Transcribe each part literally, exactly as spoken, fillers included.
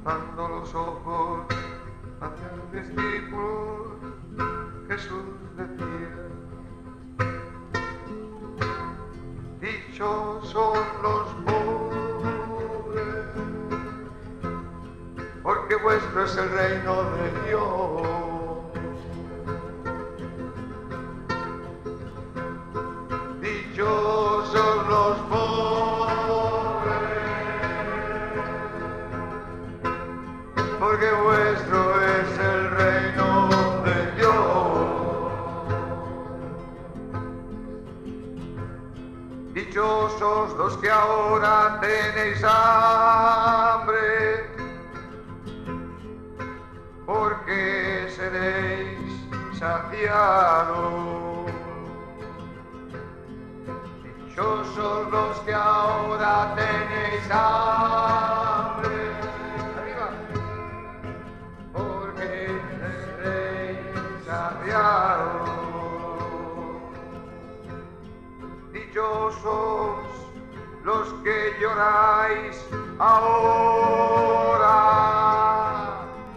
Dando los ojos hacia el discípulo, Jesús decía: dichos son los pobres, porque vuestro es el reino de Dios. Dichos son los pobres, porque vuestro es el reino de Dios. Dichosos los que ahora tenéis hambre, porque seréis saciados. Dichosos los que ahora tenéis hambre, arriba, porque seréis saciados. Dichosos los que lloráis ahora,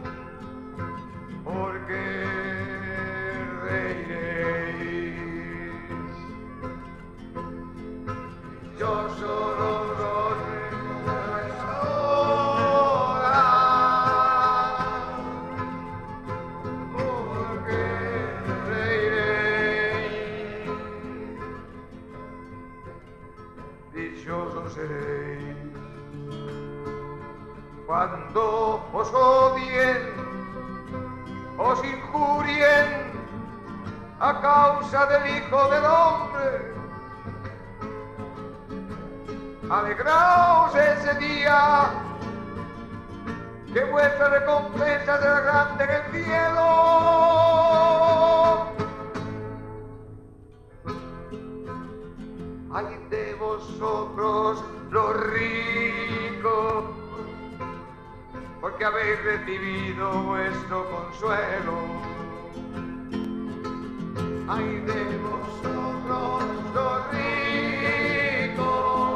porque reiréis. Dichosos los que lloráis ahora, porque reiréis. Dichosos seréis cuando os odien, os injurien a causa del Hijo del Hombre. Alegraos ese día, que vuestra recompensa será grande en el cielo. Ay de vosotros los ricos, porque habéis recibido vuestro consuelo. Ay de vosotros los ricos,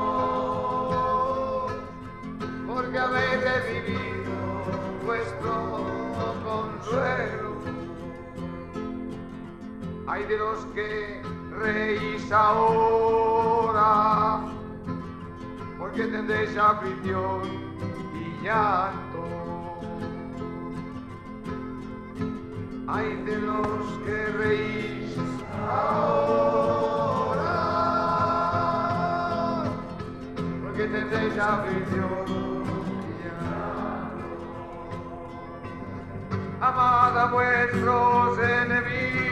porque habéis recibido vuestro consuelo. Ay de los que reís ahora, porque tendréis aflicción y llanto. Ay de los que reís ahora, porque tendréis aflicción y llanto. Amad a vuestros enemigos,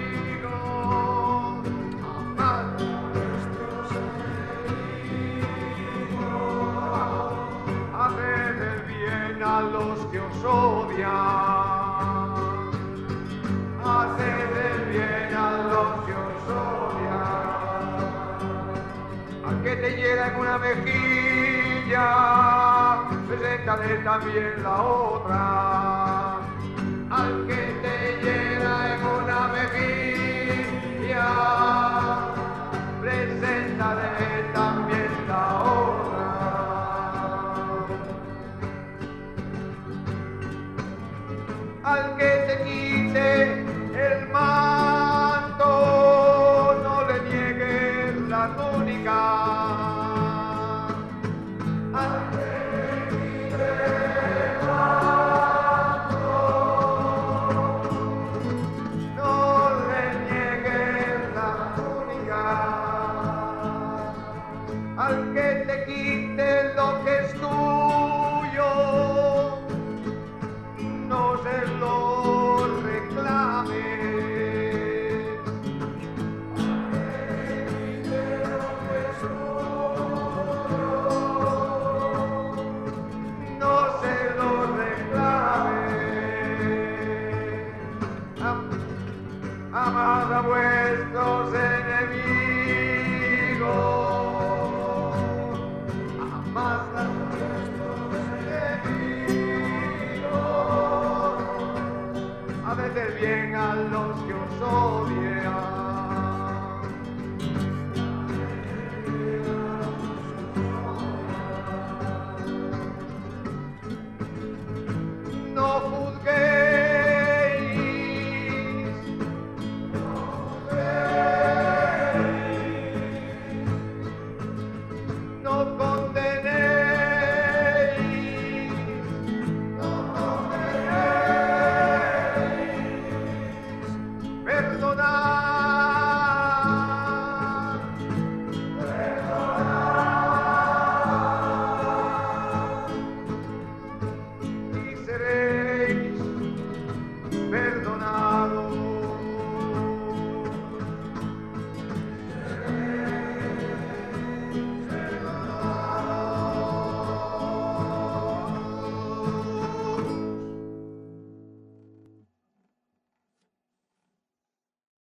a los que os odian, haced el bien a los que os odian. Al que te hiera en una mejilla, preséntale también la otra. Al que te hiera en una mejilla, preséntale también la otra. Al que te quite el manto, no le niegues la túnica. Al que te quite el manto, no le niegues la túnica. Al que te quite